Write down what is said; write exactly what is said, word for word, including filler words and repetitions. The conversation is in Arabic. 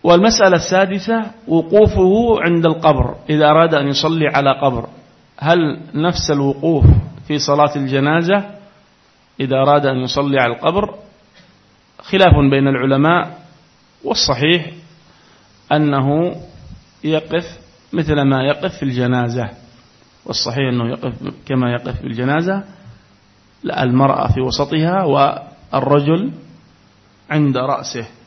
والمسألة السادسة وقوفه عند القبر إذا أراد أن يصلي على قبر، هل نفس الوقوف في صلاة الجنازة إذا أراد أن يصلي على القبر؟ خلاف بين العلماء، والصحيح أنه يقف مثل ما يقف في الجنازة، والصحيح أنه يقف كما يقف في الجنازة، لا المرأة في وسطها والرجل عند رأسه.